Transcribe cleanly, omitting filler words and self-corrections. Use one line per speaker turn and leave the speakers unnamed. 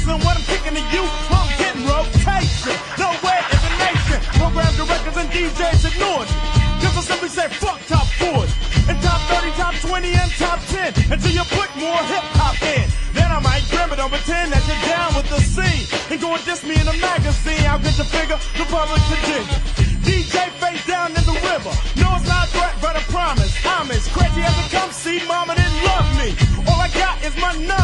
listen what I'm kicking to you. I'm getting rotation. No way in the nation. Program directors and DJs ignored me. Cause I simply say fuck top 40. And top 30, top 20, and top 10. Until you put more hip hop in. Then I might grim it on pretend that you're down with the scene. And go and diss me in a magazine. I'll get your figure, the public Virginia. DJ face down in the river. No, it's not a threat, but a promise. I'm as crazy as it comes. See, mama didn't love me. All I got is my number.